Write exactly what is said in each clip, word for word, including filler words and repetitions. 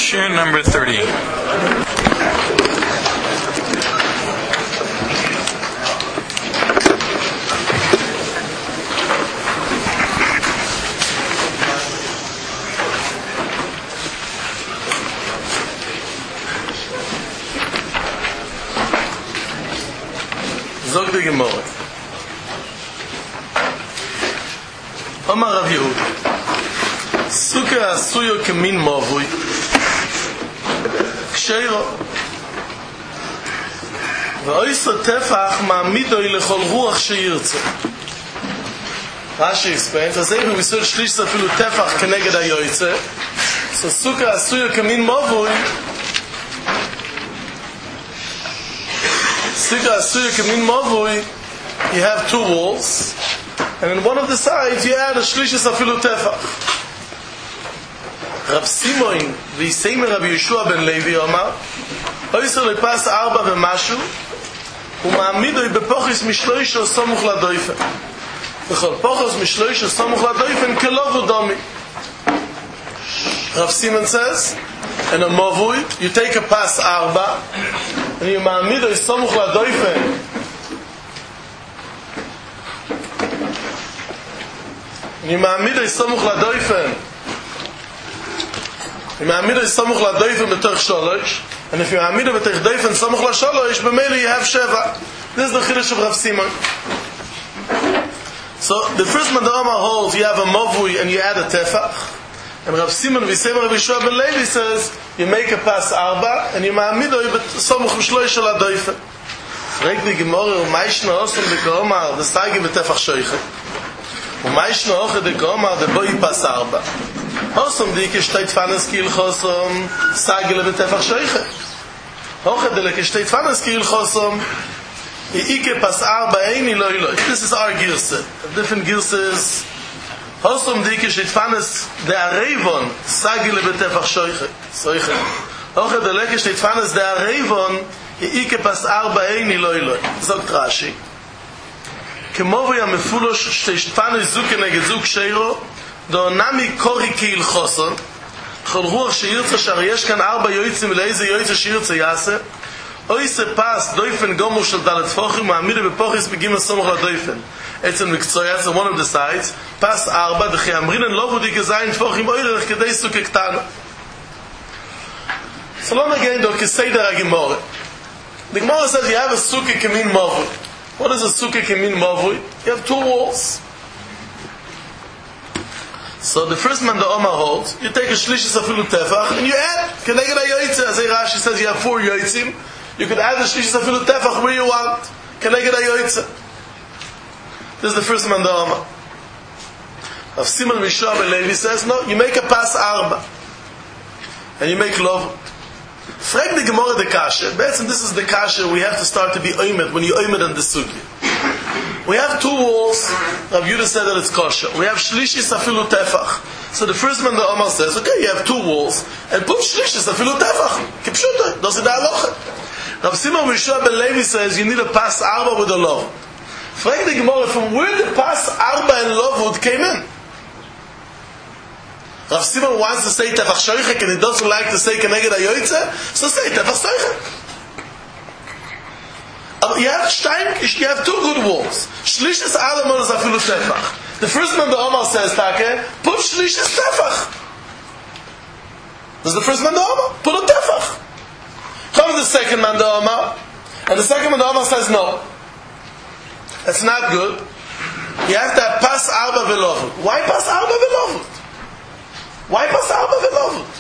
Share number thirty. Zog de Gemara. Amar Rav Yehuda. Sukkah asuyo kemin mavui. Ksheiro. V'oiso tefach ma'amidoi lechol ruach sheyirtze. Rashi explains, as even we said shlish afilu tefach keneged hayoytze. So sukkah asuyo kemin mavui. Sukkah asuyo kemin mavui. You have two walls. And on one of the sides you add a shlishis afilu tefach. Rav Simon v'Yiseimer Rabbi Yeshua ben Levi Omar Oyser lepas arba v'mashu u'ma'amidoi bepochis mishloisho somuch ladoifen v'chol pochos mishloisho somuch ladoifen kelov u'domi. Rav Simon says in a movui you take a pas arba and you ma'amidoi somuch ladoifen and you ma'amidoi somuch ladoifen If you Hamidah is samuch ladoifen b'toch sholosh, and if you Hamidah b'toch doifen samuch lasholosh, b'meili you have sheva. This is the chiddush of Rav Simon. So the first Madama holds you have a movui and you add a tefach, and Rav Simon v'Yiseimer Rabbi Yeshua ben Levi says you make a pas arba and you Hamidah samuch l'shloish ladoifen. Frag the Gemara u'mayshna osam b'Gomar the stagi b'tefach shoichet, u'mayshna oche the Gomar the boi pas arba. Hosum dike steht fanes kil khosum sagele betefach shoiche. Hoche deke steht fanes kil khosum ike pas arba eini loy loy. This is our girse. Different girses. Hosum dike steht fanes der arevon sagele betefach shoiche. Shoiche. Hoche deke steht fanes der arevon ike pas arba eini loy loy. Sagt Rashi. Kemo v'ya mefulosh steht fanes zuke negezuk sheiro. Do nami kori keil choson chol ruach sheyirtze shar yesh kan arba yoitzim leize yoitze sheyirtze yase oise pas doifen gomur shel dalet fochim ma'amide bepochis begim asomoch ladoifen etzem mikzoyas on one of the sides pas arba dechi amrinen lo vudi gezayin fochim oirech kedei suke ktana. So long again do keseder ha-Gemara. The Gemara says you have a suke kemin mavui. What is a suke kemin mavui? You have two walls. So the first man the Omar holds, you take a shlishis afilu tefach and you add keneged hayoytze. As Rashi says, you have four yoitzim. You could add the shlishis afilu tefach where you want. Keneged hayoytze. This is the first man the Omar. Rav Simon Mishra ben Levi says, no, you make a pas arba and you make lovut. Frag the Gemara the kasha. Basically, this is the kasha we have to start to be oimed when you oimed on the sugi. We have two walls. Rav Yehuda said that it's kosher. We have shlishis afilu tefach. So the first man the Omar says, okay, you have two walls, and put shlishis afilu tefach. Kipshuta, does it halacha? Rav Simon Mishra ben Levi says you need a pas arba with a lovut. Frag the Gemara from where the pas arba and lovut came in. Rav Simon wants to say tefach shoichek and he doesn't like to say keneged hayoytze, so say tefach shoichek. You have stein, you have two good walls. Shlishis alamon is afilu tefach. The first man the Omar says, Take, put shlishis tefach. This is the first man the Omar. Put a tefach. Comes the second man the Omar, and the second man the Omar says no. That's not good. You have to have pas arba velovut. Why pas arba velovut? Why pas arba velovut?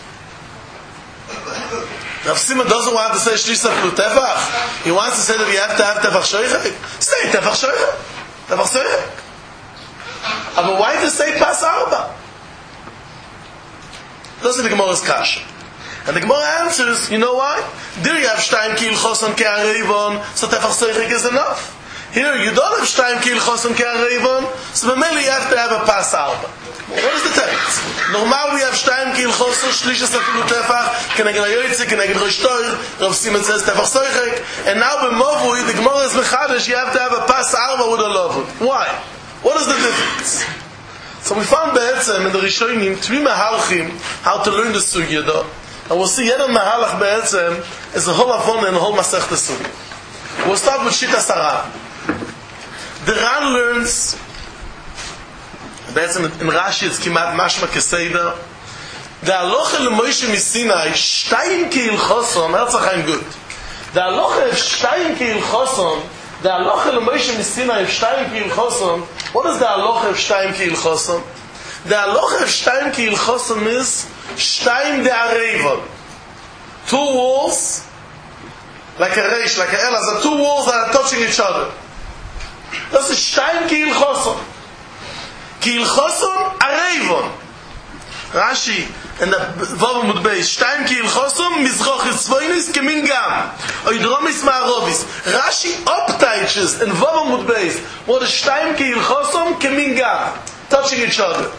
Rav Simon doesn't want to say shlishis afilu tefach. He wants to say that you have to have tefach shoichek. Say tefach shoichek. Tefach shoichek. But why to say pas arba? Those are the Gemara's kasha. And the Gemara answers, you know why? There you have shteim ki ilchoson ke arevon, so tefach shoichek is enough. Here you don't have shteim ki ilchoson ke arevon, so mainly you have to have a pas arba. What is the text? Normal we have shteim ki ilchoson shlishis afilu tefach keneged hayoytze keneged rosh toir. Rav Simon says tefach shoichek, and now b'movui the Gemara is mechadesh. You have to have a pas arba with a lovut. Why? What is the difference? So we found be'etzem in the Rishonim three mehalchim how to learn the sugya though. And we'll see Yedem Mahalach Be'etzem is a whole Avon and a whole Masech Tesugi. We'll start with Shitas Aran. The Ran learns, Be'etzem in Rashi it's Kimat Mashma Keseda, the Aloche LeMoshe Misinai, Shtayim Ki Ilchoson, Herzachayim Gut. The Aloche of Shtayim Ki Ilchoson, the Aloche LeMoshe Misinai of Shtayim Ki Ilchoson, what is the Aloche of Shtayim Ki Ilchoson? The Aloche of Shtayim Ki Ilchoson is Shtayim de Arevon. Two walls, like a reish, like a elas, two walls that are touching each other. That's a Shtayim Ki Ilchoson. Ki Ilchoson Arevon. Rashi, and the Vavam would be Shtayim Ki Ilchoson Mizroch Yitzvoinis Kemin Gam Oidromis Ma'arovis. Rashi uptiches and Vavam would be what is Shtayim Ki Ilchoson Kemin Gam, touching each other.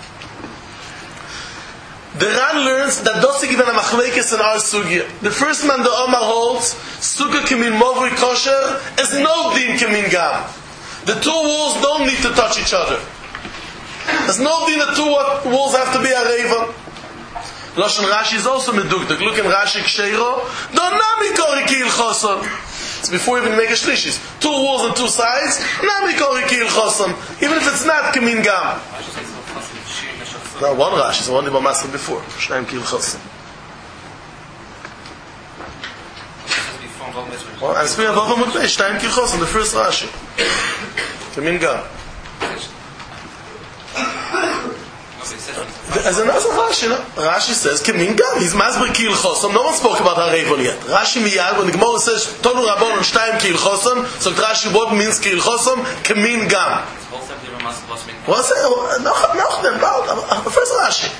The Ran learns that Dosi given a machlekes in our sugya. The first man the Omar holds Sukkah Kemin Movri Kosher is no din Kemin Gam. The two walls don't need to touch each other. There's no din the two walls have to be a reva. Lashon Rashi is also medukduk. Look in Rashi Ksheiro. Donami kori ki ilchoson. It's before even make a shlishis. Two walls on two sides. Nami kori ki ilchoson. Even if it's not Kemin Gam. No, one Rashi is the one that we mastered before. Shnayim Ki Ilchoson. Well, I'm speaking about Vavam Mutbei. Shnayim Ki Ilchoson, the first Rashi. Kemin Gam. As another Rashi, no? Rashi says Kemin Gam. He's Masber Ki Ilchoson. No one spoke about Harevon yet. Rashi miyad, when the Gemara says Tonu Rabon and Shnayim Ki Ilchoson, so Rashi what means Ki Ilchoson? Kemin Gam. What's it? No, no, no. First Rashi.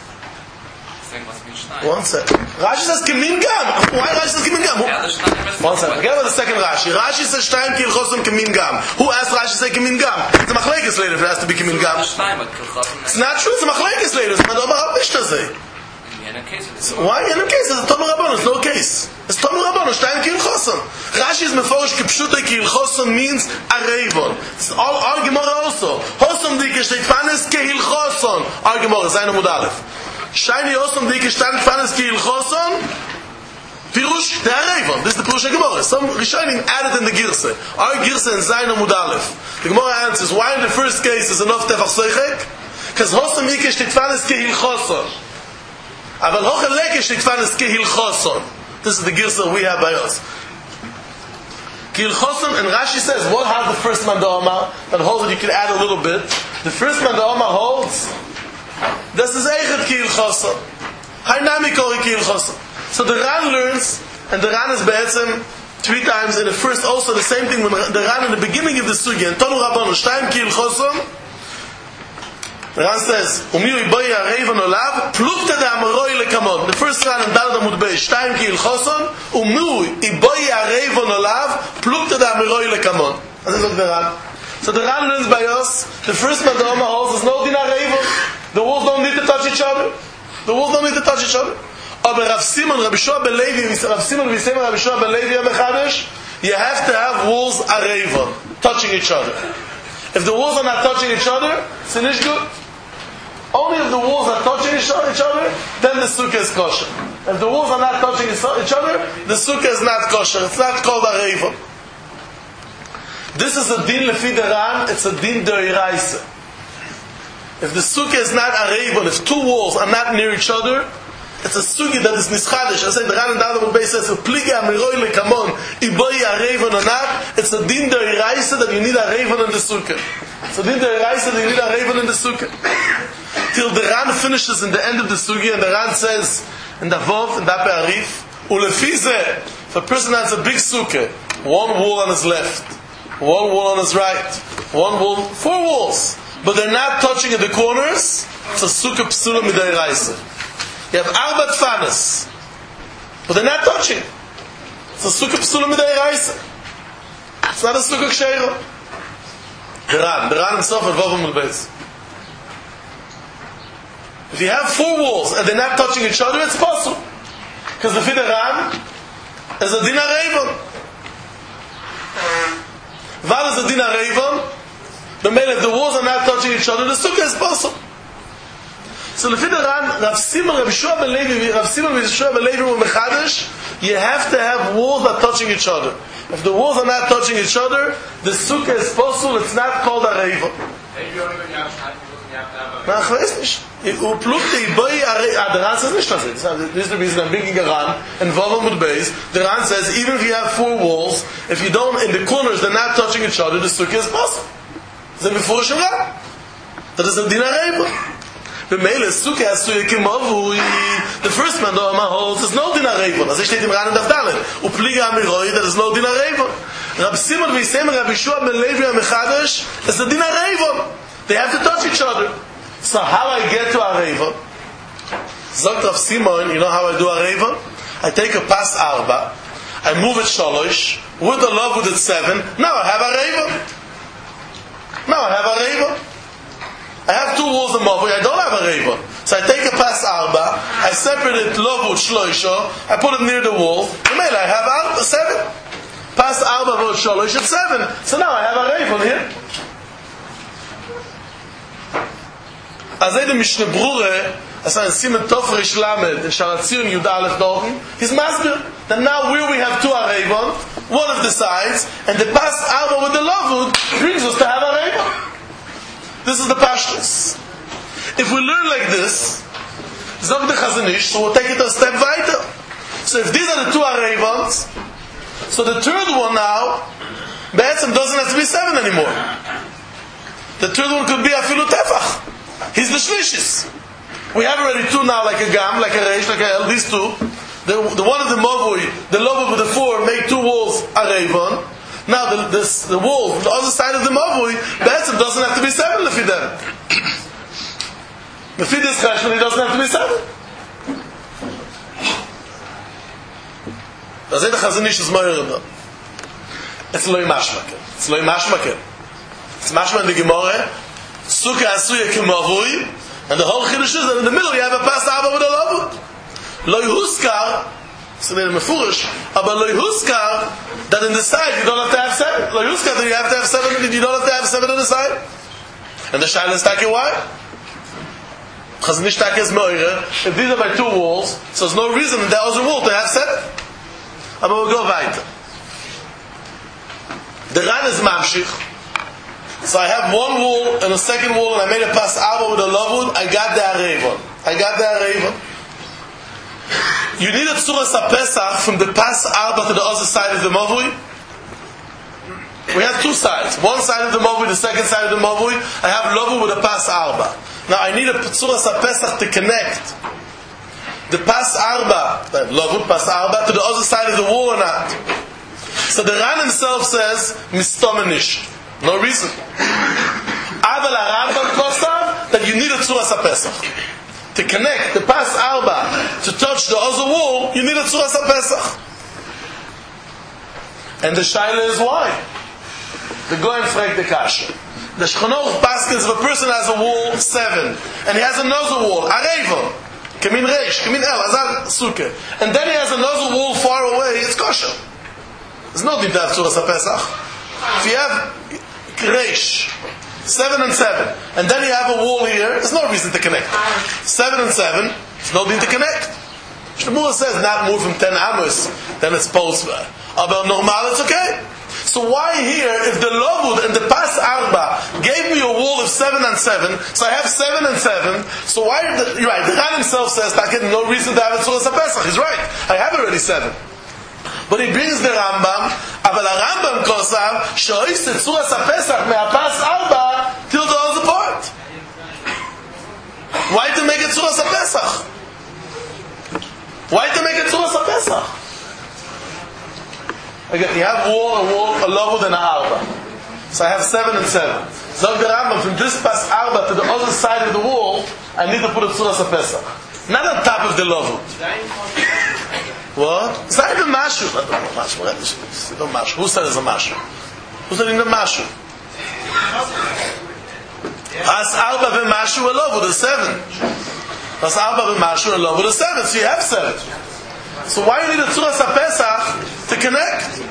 One second. Rashi says Kemin Gam. Why Rashi says Kemin Gam? One second. Forget about the second Rashi. Rashi says Shtayim Ki Ilchoson Kemin Gam. Who asked Rashi say Kemin Gam? It's a machlekes later if it has to be Kemin Gam. It's not true. It's a machlekes later. It's not about Mishnah. Why in a case? It's a Tomer Rabbanon. It's no case. It's Tomer Rabbanon. Shtayim Ki Ilchoson. Rashi is meforish kipshutei Ki Ilchoson means arevon. It's all our Gemara also. Hosom dike shteit fanes Ki Ilchoson. Our Gemara Zayin Amud Aleph. Shiny hosom dike shteit fanes Ki Ilchoson. Pirush the arevon. This is the Pirush Gemara. Some Rishonim added in the Girse. Our Girse in Zayin Amud Aleph. The Gemara answers why in the first case is enough tefach soichek? Because hosom dike shteit fanes Ki Ilchoson. Aval hocheleke shteit fanes Ki Ilchoson. This is the Girsa we have by us. Ki Ilchoson, and Rashi says, what has the first man the Omar that holds that you can add a little bit? The first man the Omar holds, this is Eichet Ki Ilchoson. Hainami Kori Ki Ilchoson. So the Ran learns, and the Ran is Be'etzem three times in the first, also the same thing when the Ran in the beginning of the Sugya, and Tonu Rabbanu, Shtayim Ki Ilchoson, the Ran says, Umiu iboyi arevon olav, plukta de amaroi lekamon. The first Ran in Dalad Amud Beis, Shtayim Ki Ilchoson, Umiu iboyi arevon olav, plukta de amaroi lekamon. And this is the Ran. So the Ran learns by us, the first man the Omar holds is no din arevon. The walls don't need to touch each other. The walls don't need to touch each other. Aber Rav Simon, Rabbi Shua ben Levi, Rav Simon, Rabbi Simon, Rabbi Shua ben Levi, you have to have walls arevon, touching each other. If the walls are not touching each other, it's an issue good. Only if the walls are touching each other, then the sukkah is kosher. If the walls are not touching each other, the sukkah is not kosher. It's not called a reva. This is a din lefi the Ran, it's a din deiraisa. If the sukkah is not a reva, if two walls are not near each other, it's a sukkah that is nischadish. I say the Ran and the other base says, "Pliga amiroi lekamon iboyi a reva or not." It's a din deiraisa that you need a reva in the sukkah. It's a din deiraisa that you need a reva in the sukkah. Till the Ran finishes in the end of the Sugi, and the Ran says in the Vov, in the Arif, Ulefize, if a person has a big sukkah, one wall on his left, one wall on his right, one wall, four walls, but they're not touching at the corners, it's a sukkah psula midei raisa. You have arba tfanas, but they're not touching. It's a sukkah psula midei raisa. It's not a sukkah ksheiro. The Ran, the Ran himself at Vov Amud Beis. If you have four walls and they're not touching each other, it's possible. Because the Fideh Ran is a din arevon. Val is a din arevon. But if the walls are not touching each other, the sukkah is possible. So if Rav Simon, Rav Yeshua ben Levi, Rav Simon, Rav Yeshua ben Levi were mechadish, you have to have walls that are touching each other. If the walls are not touching each other, the sukkah is possible. It's not called a reiva. Na, ich weiß nicht. U plukte i boi a the Ran says nicht das. This is the reason I'm bringing a Ran and Volum with base. The Ran says even if you have four walls, if you don't in the corners they're not touching each other, the sukkah is possible. Then before Shemra, that is a din reiva. The male sukkah has to yekimavui. The first man though holds there's no din reiva. As steht im Ran in Davdalen. U pliga amiroi that is no din reiva. Rab Simon v'Yisem Rab Yeshua ben Levi HaMechadash is the din reiva. They have to touch each other. So how I get to a reiva? Zogt Rav Simon, you know how I do a reiva? I take a pas arba, I move it shalosh, with the love with it seven. Now I have a reiva. Now I have a reiva. I have two walls of mavui. I don't have a reiva. So I take a pas arba, I separate it love with shloisha, I put it near the wall. And then I have arba, seven. Pas arba with shalosh at seven. So now I have a reiva here. Azay the Mishnah Brure, as I see in Tofresh Lamed, in Sharatzion Yud Aleph Dorten, he's masbir that now where we have two areivon, one of the sides, and the pas arba with the lavud brings us to have areivon. This is the pashtus. If we learn like this, Zog the Chazanish, so we'll take it a step weiter. So if these are the two areivons, so the third one now, Be'etzem doesn't have to be seven anymore. The third one could be afilu tefach. He's the shlishis. We have already two now, like a gam, like a reish, like a el, these two. The, the one of the mavui, the lover with the four, make two walls a reivon. Now the, this, the wall, the other side of the mavui, Be'etzem doesn't have to be seven lefi them. Lefi this cheshvan, he doesn't have to be seven. That's it, the Chazanish is moyer. It's loy mashmakel. It's loy mashmakel. It's mashma in the Gemara. Sukkah asuya kemavui, and the whole chiddush is that in the middle you have a pas arba with a lavud. Lo yuhuskar, so they're mefurish, but lo yuhuskar that in the side you don't have to have seven. Lo yuhuskar that you have to have seven, and you don't have to have seven on the side. And the shaila is taki why? Chazanish taki is me'oire. If these are by two walls, so there's no reason in the other wall to have seven. But we'll go weiter. The Ran is mamshich. So I have one wall and a second wall, and I made a pas arba with a lavud. I got the areivon. I got the areivon. You need a tzuras ha-pesach from the pas arba to the other side of the mavui. We have two sides. One side of the mavui, the second side of the mavui. I have lavud with a pas arba. Now I need a tzuras ha-pesach to connect the pas arba, the lavud pas arba, to the other side of the wall or not. So the Ran himself says mistomenish. No reason. Aval Rambam kosav that you need a tzuras ha-pesach to connect the pas arba to touch the other wall. You need a tzuras ha-pesach, and the shaila is why. The goyim frag the kasha. The Shulchan Paskins, if a person has a wall seven and he has another wall areivon, kamin reish, kamin el, azal sukkah, and then he has another wall far away, it's kosher. There's no need to have tzuras ha-pesach. If you have reish, seven and seven, and then you have a wall here, there's no reason to connect. Seven and seven, there's no need to connect. Shmuel says not more from ten amos, then it's post. But normal, it's okay. So why here, if the lavud and the pas arba gave me a wall of seven and seven, so I have seven and seven, so why, the, you're right, the Ran himself says, I get no reason to have a tzuras ha-pesach. He's right, I have already seven. But he brings the Rambam, אבל הרמב"ם כוסף, שאויס את צורס הפסח מהפס ארבע till the other part. Why to make it צורס הפסח? Why to make it צורס הפסח? Again, you have wall, a wall, a lavud and a arba. So I have seven and seven. So the Rambam, from this pas arba to the other side of the wall, I need to put a tzuras ha-pesach. Not on top of the lavud. What? It's not even mashu. I don't know mashu. It's not mashu. Who said it's a mashu? Who said it's a mashu? As arba v'mashu a lavud is seven. As arba v'mashu a lavud is seven. So you have seven. So why do you need a tzuras ha-pesach to connect?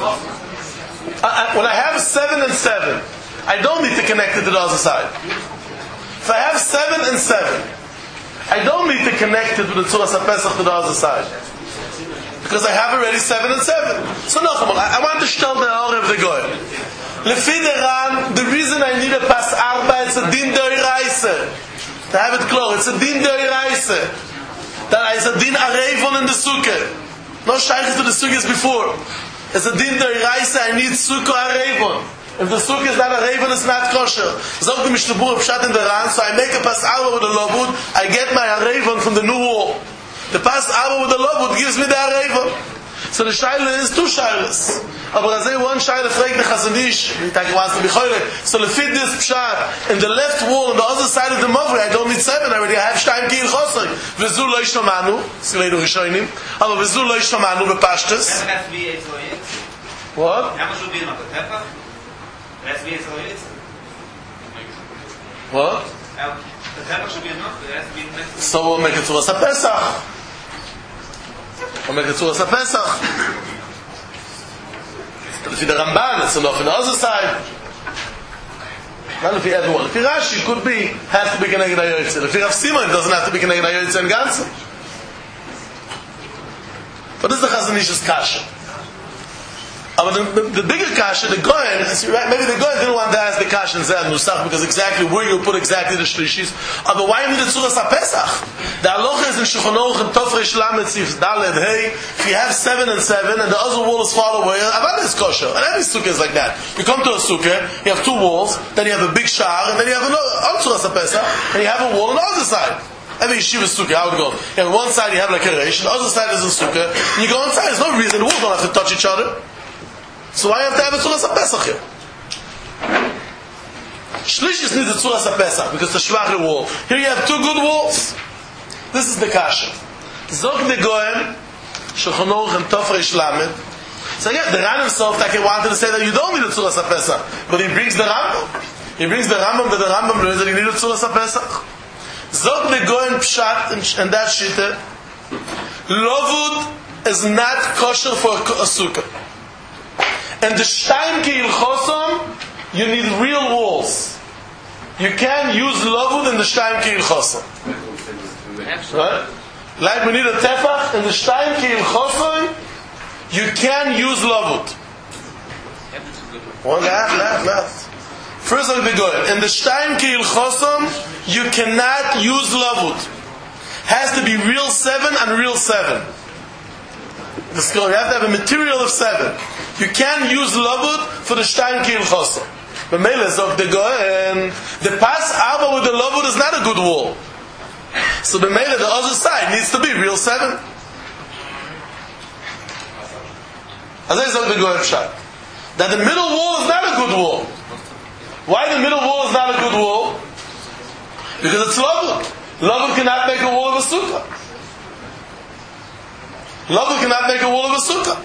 I, I, when I have seven and seven, I don't need to connect it to the other side. If I have seven and seven, I don't need to connect it with the Tzuras HaPesach to the other side. Because I have already seven and seven. So no, come on, I, I want to tell the Or of the Goy. Lefi the Ran, the reason I need a Pas Arba, it's a Din Doiraise. To have it clear, it's a Din Doiraise. That is a Din Arevon in the Sukkah. No Shaykh to the Sukkahs before. It's a Din Doiraise, I need Sukkah Arevon. If the Sukkah is not a Arevon, it's not kosher. Zog the Mishnabur of Pshat in the Ran, so I make a Pas Arba with a Lobud, I get my Arevon from the new wall. The Pas Arba with the Lobud gives me the Arevon. So the Shaila is two Shailas. Aber as one Shaila fragt the Chazon Ish, he wants to be choilek. So the fit this Pshat, in the left wall, on the other side of the Mavri, I don't need seven already, I have Shtayim Ki Ilchosoi. V'zu lo yishtamanu, Sileidu Rishonim, aber v'zu lo yishtamanu bepashtus. That has to be a Zoyit. What? How much would be in the Tefach? It has to be a Zoyit. What? The Tefach should be enough, it has to be in the next. So we'll make it Tzuras HaPesach. We'll make it Tzuras HaPesach. If the Ramban, it's enough on the other side. Not if everyone. If Rashi could be, has to be Keneged HaYotze. If Rav Simon, it doesn't have to be Keneged HaYotze and Ganze. But this is the Chazon Ish's kasha. But the, the, the bigger kasha, the Goyen, maybe the Goyen didn't want to ask the kasha in Zed Nusach because exactly where you put exactly the Shlishis. But why you need the Tzuras HaPesach? The halacha is in Shulchan Aruch and Tov Reish Lamed Sif Daled Hey. If you have seven and seven and the other wall is far away, Avada is kosher. And every sukkah is like that. You come to a sukkah, you have two walls, then you have a big shar, and then you have another Tzuras HaPesach, and you have a wall on the other side. Every yeshiva sukkah, how it goes. You have one side you have like a reish, and the other side is a sukkah, and you go inside. There's no reason the walls don't have to touch each other. So why have to have a Tzuras HaPesach here? Shlishis needs a Tzuras HaPesach because the shvache wall. Here you have two good walls. This is the kasha. Zog the Goyen, Shulchan Aruch and Tov Reish Lamed. So yeah, the Ran himself that he wanted to say that you don't need a Tzuras HaPesach, but he brings the Rambam. He brings the Rambam that the Rambam learns that you need a Tzuras HaPesach. Zog the Goyen Pshat and that shita. Lovud is not kosher for a sukkah. And the Shtayim Ki Ilchosom, you need real walls. You can't use Lovud in the Shtayim Ki Ilchosom. Right? Like we need a Tefach in the Shtayim Ki Ilchosom, you can't use Lovud. One laugh, laugh, laugh. First of all, in the Shtayim Ki Ilchosom, you cannot use Lovud. Has to be real seven and real seven. The school, you have to have a material of seven. You can't use Lovud for the Shtayim Ki Ilchosom. But Melez of the Goyen, the Pas Arba with the Lovud is not a good wall. So the Melez, the other side, needs to be real seven. As I said, the Goyen Pshat. That the middle wall is not a good wall. Why the middle wall is not a good wall? Because it's Lovud. Lovud cannot make a wall of a sukkah. Lovud cannot make a wall of a sukkah.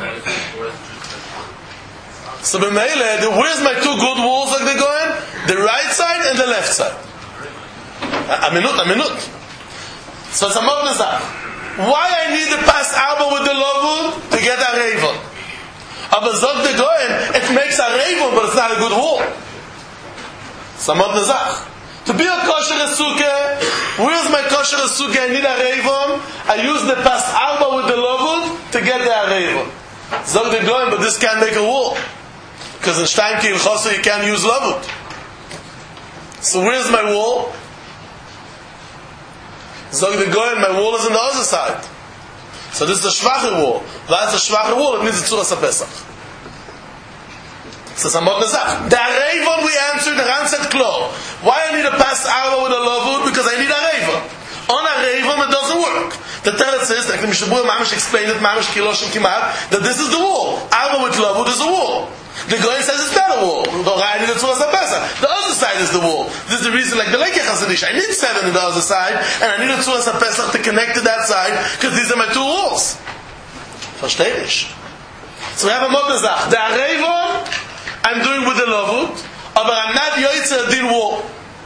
So b'meile, where's my two good walls like they're going? The right side and the left side. A minute, a minute. So it's a modnazah. Why I need the Pas Arba with the Lovud? To get a Revon. Aber zog the Goyen, it makes a Revon, but it's not a good wall. It's a modnazah. To be a kosher sukkah, where's my kosher sukkah? I need a Revon. I use the Pas Arba with the Lovud to get the Revon. Zog the Goyen, but this can't make a wall. Because in Shtayim Ki Ilchosom you can't use Lovud. So where's my wall? Zog the Goyen, my wall is on the other side. So this is the shvache wall. That's the shvache wall, it needs the Tzuras HaPesach. So Samot Nazach. The Revon we answered, the Ran said Klo. Why I need a Pas Arba with a Lovud? Because I need a Revon. On a Revon it doesn't work. The Teretz says, like the Mishabur Mamish explained it, Mamish Kiloshim Kimat, that this is the wall. Arba with Lovud is a wall. The Goyen says it's not a wall. I need a Tzuras HaPesach. The other side is the wall. This is the reason, like the Lekech Chazon Ish, I need seven on the other side, and I need a Tzuras HaPesach to connect to that side, because these are my two walls. Verstehe ich? So we have a Modnazach. The Revon, I'm doing with the Lovud, but I'm not Yoitze a Din wall.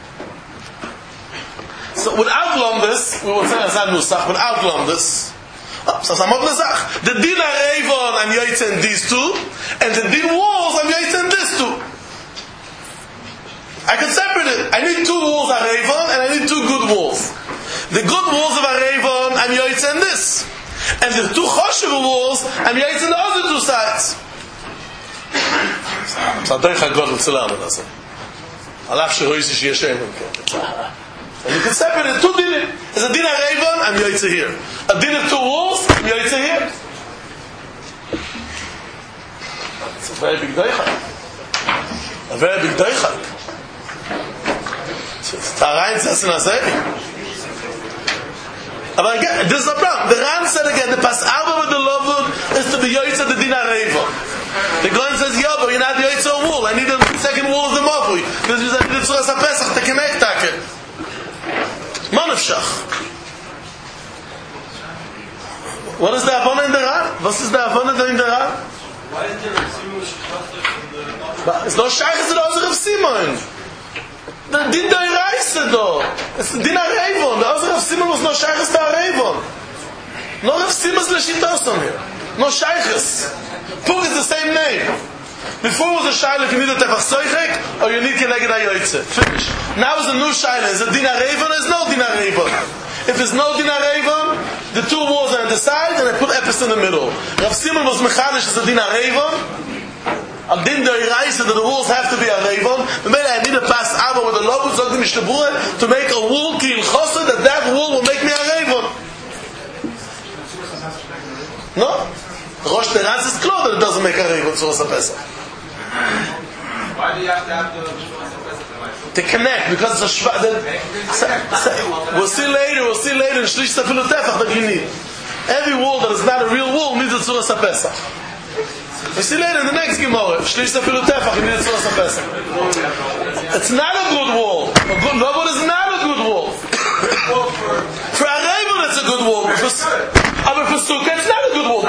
So without Lombus, we will say Azan Nusach, without Lombus, oh, so Samot Nazach. The Din Revon, I'm Yoitze in these two, and the Din walls, I'm Yoitze in this two. I can separate it. I need two walls at Revon, and I need two good walls. The good walls of Arevon, I'm yoytze in this. And the two choshev walls, I'm yoytze in the other two sides. So I don't God to learn it. Alaf sheroisi sheyeshem. And you can separate it two dinim. There's a din Arevon, I'm yoytze here. A din of two walls, I'm yoytze here. It's a very big deichak. A very big deichak. It's a rein setzen as But again, this is a problem. The Ran said again, the Pas Arba with the Lovud is to be yoytze the din Arevon. The Goyen says, yo, but you're not yoytze a wall. I need a second wall of the Mavui. Because I need the Tzuras HaPesach to connect that. Manavshach. What is the Avona in the Ran? What is the Avona in the Ran? Why is there a Simon Shachta in the... It's no Shaykh, it's the Ozer of Simon. The Din da Reise do. It's the Din Arevon. The Ozer of Simon was no Shaykh, it's the Arevon. No Rav Simon's Leshitos on here. No Shaykhs. Pur is the same name. Before was a Shaykh, if you need a Tefach Soichek, or you need Keneged HaYoytze. Finish. Now is a new Shaykh. Is it Din Arevon or is no Din Arevon? If there's no Din Arevon, the two walls are on the side, and I put Epis in the middle. Rav Simon was Mechadish as a Din Arevon. A Din da Reise that the walls have to be Arevon. The matter I need a Pas Arba with a Lobu Zog the Mishtabura to make a wall Ki Ilchosa, that that wall will make me Arevon. No? Rosh Teras is clear that it doesn't make Arevon Tzuras HaPesach. Why do you have to have the Tzuras HaPesach? To connect, because it's a shva... We'll see later, we'll see later in Shlish Safilu Tefach that you need. Every wall that is not a real wall needs a Tzuras HaPesach. We see later in the next Gemara, Shlish Safilu Tefach, you need a Tzuras HaPesach. It's not a good wall. A good wall is not a good wall. For Arevon it's a good wall. For Sukkah it's not a good wall.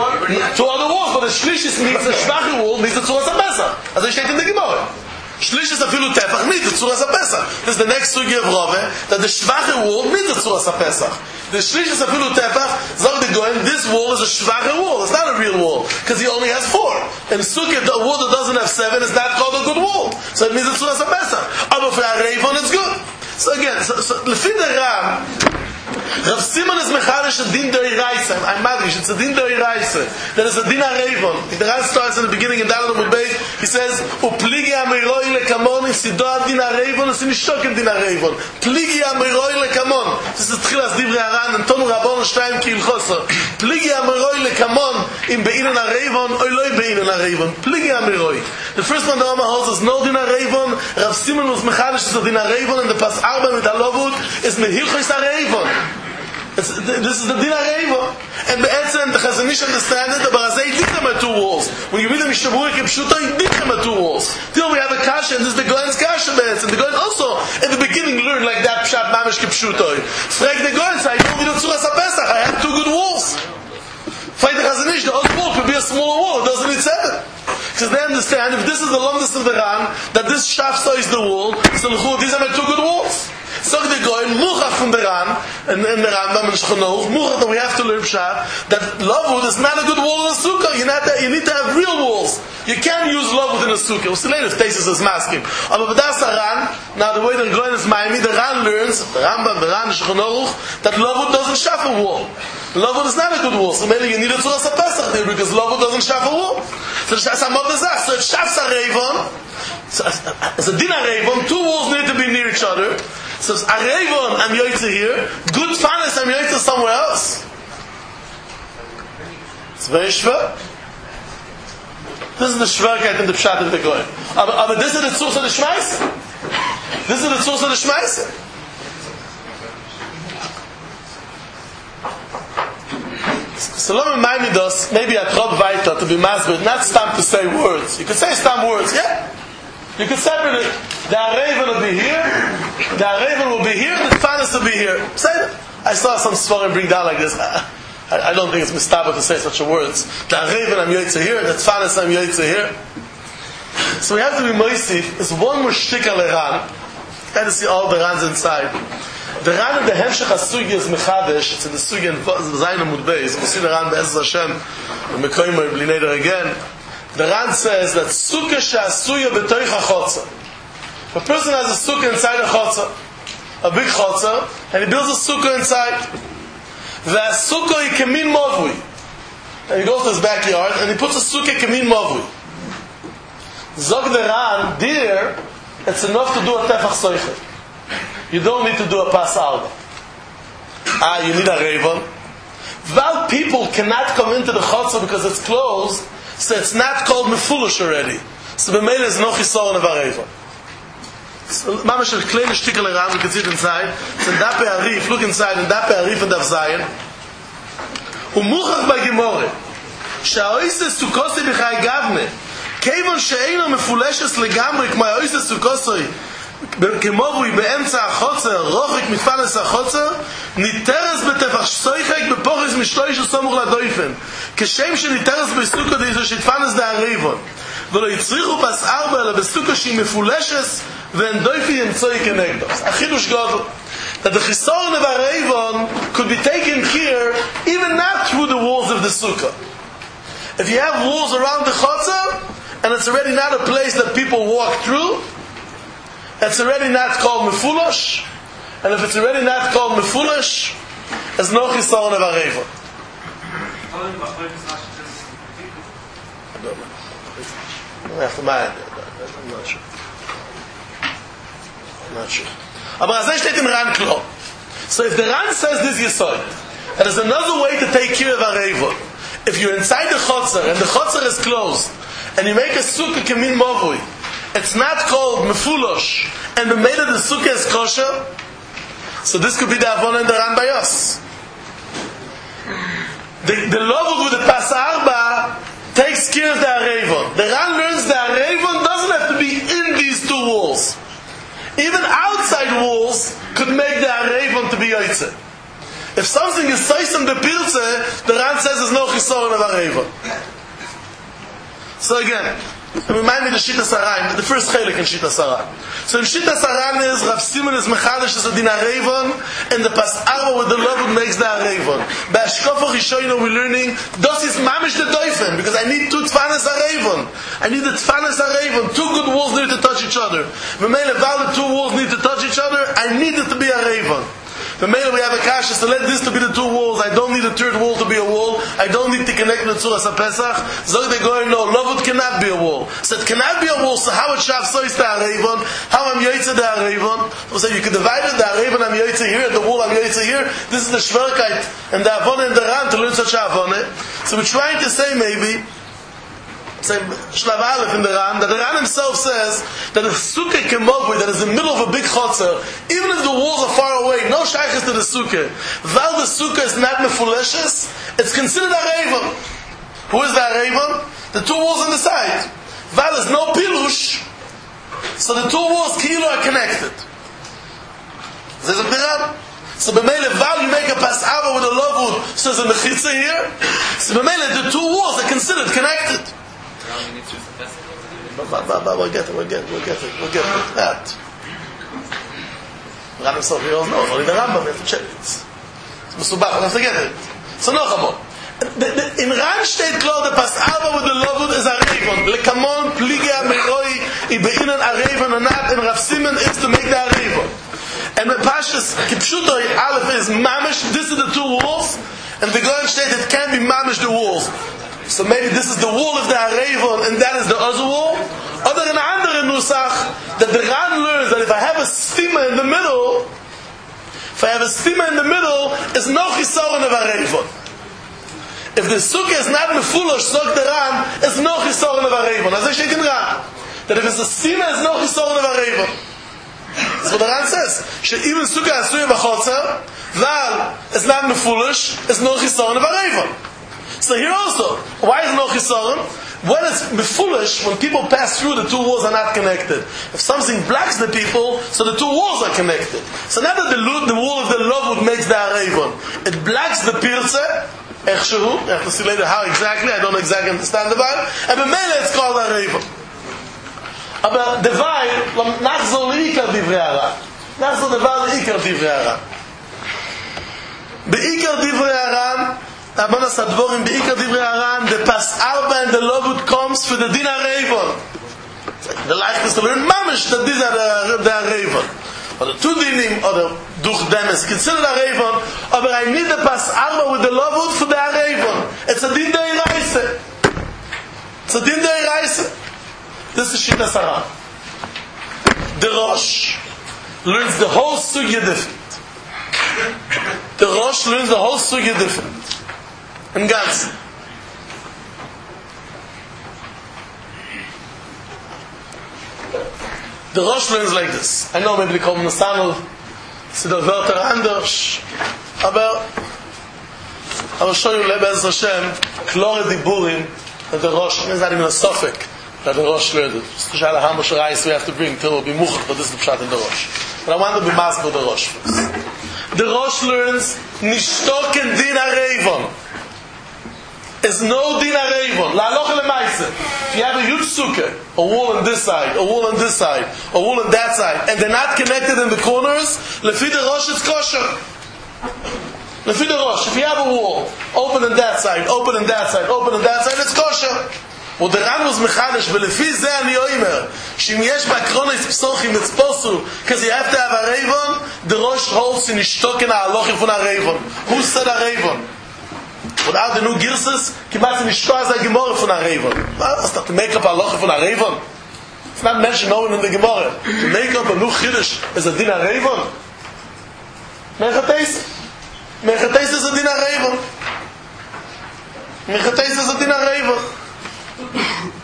Two other walls, but the Shlish needs a schwache wall, needs a Tzuras HaPesach. As I state in the Gemara. Shlish is afilu tefach needs the Tzuras HaPesach. This is the next sugi of Rove, that the schwache wall needs the Tzuras HaPesach. The Shlish is afilu tefach, zog the Goyen, this wall is a schwache wall. It's not a real wall, because he only has four. And Sukkah, the wall that doesn't have seven is not called a good wall. So it needs the Tzuras HaPesach. But for Arevon it's good. So again, so, so Lefi the Ram, Rav Simon is mechadish a din doi reise. I'm madrish, it's a din doi reise. There is a din Arevon. The Ran starts in the beginning in Dalad Amud Beis. He says, "Upligi amiroi lekamon sido din Arevon is nishokem din Arevon. Pligi amiroi lekamon." This is tchilas divrei Haran and Tonu Rabon Shtayim ki ilchoso. Pligi amiroi lekamon im beinen Arevon or loy beinen Arevon. Pligi amiroi. The first one the Rama holds is no din Arevon. Rav Simon was mechadish is a din Arevon, and the Pas Arba with Alovut is mehilchos Arevon. It's, this is the din Arevon. And be'etzem, the Chazanish understand it, but Azay did them at two walls. When you read the Mishaburik and Pshuta, he did them at two walls. Till we have a kasha, and this is the Goyen's kasha be'etzem. The Goyen also, at the beginning, learned like that Pshat Mamish ke Pshuta. Frag the Goyen, say, I told you the Tzuras HaPesach, I have two good walls. Fight the Chazanish, the other wall could be a smaller wall, it doesn't need seven. Because they understand, if this is the longest of the Ran, that this shafta is the wall, so these are my two good walls. So the Goyen, Muchach from the Ran, and, and the Rambam and Shchonoch, Muchach that we have to learn Pshat, that Lovud is not a good wall in a sukkah. You, you need to have real walls. You can't use Lovud in a sukkah. We'll see later if Tesis is masking. But that's a Ran. Now the way the Goyen is Maimi, the Ran learns, the Rambam, the Ran, Shchonoch, that Lovud doesn't shaff a wall. Lovud is not a good wall. So maybe you need a Tzuras HaPesach there, because Lovud doesn't shaff a wall. So it's So it shafts Arevon. So it's a din Arevon. Two walls need to be near each other. So it's Arevon, I'm yoytze here. Good fanis, I'm yoytze somewhere else. It's very shver. This is the shverkeit in the pshat of the Goyen. But this is the source of the shmeis. This is the source of the shmeis. So let me remind me this, maybe I trot weiter to be masbid, not stam to say words. You could say stam words, yeah? You could separate it. The Arevon will be here, the Arevon will be here, the Tfanis will be here. Say that. I saw some Svarim bring down like this. I, I don't think it's mistaba to say such a words. The Arevon I'm yoytze here, the Tfanis I'm yoytze here. So we have to be moisif. It's one more shtik al Ran. You got to see all the Rans inside. The Ran of the Hemshech HaSugi is Mechadesh. It's in the Sugi in Zayin Amud Beis. We'll see the Ran Be'ez Hashem and Mekoymer Bli Neder again. The Ran says that Sukkah she'asuya b'toich ha'chotza. If a person has a Sukkah inside a Chotza, a big chotzer, and he builds a sukkah inside. The sukkah kemin movui. And he goes to his backyard, and he puts a sukkah kemin movui. Zog the Ran, there, it's enough to do a tefach soichet. You don't need to do a pas alba. Ah, you need a revon. While people cannot come into the chotzer because it's closed, so it's not called mefulish already. So the mail is no chisoron of a revon. So, mamash a kleine stickel around, you can see it inside. It's in Dape Arif, look inside, in Dape Arif and Daf Zayin. Umuchach by Gemore. Sha'oises sukosi b'chai gavne. Kevon she'eino mefuleshes legamri, k'ma oises sukosi. כמובוי באמצע החוצר, רוחק מתפנס החוצר, ניתרס בתפח סויחק בפורס משלוש וסמוך לדויפן. כשם שניתרס בסוקו דיזו שתפנס דה הריבון. ולא יצריכו פס ארבע, אלא בסוקו שהיא מפולשס, ואין דויפי ימצוי כנגדוס. החידוש גודל. That the chisoron of a revon could be taken here, even not through the walls of the sukkah. If you have walls around the chotzer, and it's already not a place that people walk through, it's already not called mefulosh, and if it's already not called mefulosh, there's no chisoron of a revon. I don't know. I have to mind. I'm not sure. I'm not sure. Aber as steht in Ran klar. So if the Ran says this yesod, and there's another way to take care of a revon. If you're inside the chotzer and the chotzer is closed, and you make a sukkah kemin movui, it's not called mefulosh, and the made of the sukkah is kosher. So this could be the avon and the Ran by us. The the lovud with the pas arba takes care of the revon. The Ran learns the revon doesn't have to be in these two walls. Even outside walls could make the revon to be yoytze. If something is soisem the pilze, the Ran says there's no chisoron of a revon. So again, remind me the Shittas Haran, the first chelik in Shittas Haran. So in Shittas Haran is Rav Simon is mechadish as a din revon, and the pas arba with the lovud makes the revon. By Ashkofa Rishoyno we're learning das is mamish the doifen, because I need two tfanas a revon. I need the tfanas a revon. Two good walls need to touch each other. V'meile while the two walls need to touch each other, I need it to be a revon. V'meile we have a kasha, so let this to be the two walls. I don't need a third wall to be a wall. I don't need to connect with Tzuras HaPesach. Zog they going, no, lovud cannot be a wall. So it cannot be a wall, so how it shav so is the revon? How am yoytze the revon? So you can divide it, the revon am yoytze here, the wall am yoytze here. This is the shverkeit, and the avon and the ran to learn such avon. So we're trying to say maybe, say Shlav Aleph in the Ran, that the Ran himself says that if sukkah kemovui, that is in the middle of a big chotzer, even if the walls are far away, no shaykhs to the sukkah, while the sukkah is not mefuleshes, it's considered a revon. Who is that revon? The two walls on the side. While there's no pilush, so the two walls kilo are connected. There's a Ran. So b'meile, while you make a pas ava with a lovud, so there's a mechitza here. So b'meile, the two walls are considered connected. But, but, but, but we'll get it, we'll get it, we'll get it, we'll get it. That. Ran himself, he don't know. Only the Rambam, we have to check it. It's Musubach, we have to get it. So no, come on. In Ran steht klar, the pas arba with the lovud is a revon. Lekamon, pliga, meroi, ibeinan a revon, and not, and Rav Simon is to make the revon. And the Pashas, Kipshutoi, Aleph is mamish, this is the two walls, and the Goyen steht, it can be mamish the walls. So maybe this is the wall of the Arevon, and that is the other wall. Other than andere Nusach, that the Ran learns that if I have a stima in the middle, if I have a stima in the middle, it's no chisoron of Arevon. If the sukkah is not mefulosh, zog the Ran, it's no chisoron of Arevon. As I say in Ran, that if it's a stima, it's no chisoron of Arevon. That's what the Ran says. Even sukkah asuya b'chotzer, val is not mefulosh, it's no chisoron of Arevon. So here also, why is no chisoron? When it's foolish, when people pass through, the two walls are not connected. If something blocks the people, so the two walls are connected. So now that the, the wall of the lovud makes the arevon, it blocks the pirze, echshehu, I have to see later how exactly, I don't exactly understand the vibe, and b'mele it's called arevon. Aber the vibe, nachzor liikar divrei hara. Nachzor devar liikar divrei hara. Beikar divrei hara, Abanas Advorim Beikar Divrei Haran, the pas arba and the lovud comes for the din harevon. The life is to learn mamish that these are the, the harevon. oder two dinim, oder durch dem is considered a Revon, aber I need the pas arba with the lavud for the Revon. It's a din dei reise. It's a din dei reise. This is Shita Sarah. The Rosh learns the whole sugya different. The Rosh learns the whole sugya different. In Ganzen. The Rosh learns like this. I know maybe they call him the Sanel, see the Wörter anders, aber I will show you Lebez Hashem, Klore Diburim, that the Rosh, it's not even a suffix, that the Rosh learned it. It's not how much rice we have to bring till it will be much, but this is the Pshat in the Rosh. But I want to be masked with the Rosh first. The Rosh learns, Nishtoken Din HaRevon. Is no din arevon. La aloche lemaise. If you have a huge sukkah, a wall on this side, a wall on this side, a wall on that side, and they're not connected in the corners, lefi the rosh it's kosher. Lefi the rosh. If you have a wall, open on that side, open on that side, open on that side, it's kosher. Well, the Ran was mechadish, but lefi zeh ani oimer, shim yesh bakronis psochim it's posu, because you have to have a revon, the rosh holds in ishtoken ha'alochim from a revon. Who said a revon? Without the new girsas, kimat nicht stars a gemorre von a Revon. Was that to make up a loch von a Revon? It's not mentioned no in the gemorre. To make up a new chiddush is a din a Revon. Mechates, mechates is a din a Revon. Mechates is a din a Revon.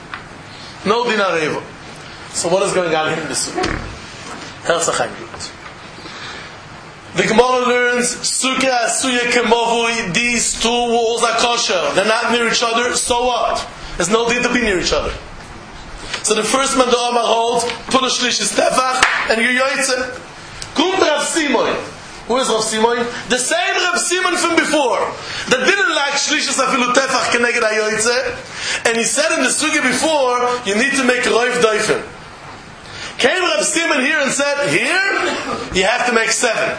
No din a Revon. So what is going on here in this sukkah? Herzachayim Gut. The Gemara learns Sukkah Asuya Kemovui. These two walls are kosher. They're not near each other. So what? There's no need to be near each other. So the first man the Omar holds put a shlish is tefach and you're yoytze. Kum Rav Simon. Who is Rav Simon? The same Rav Simon from before that didn't like shlishis afilu tefach keneged hayoytze, and he said in the Sukkah before you need to make roiv doifen. Came Rav Simon here and said here you have to make seven.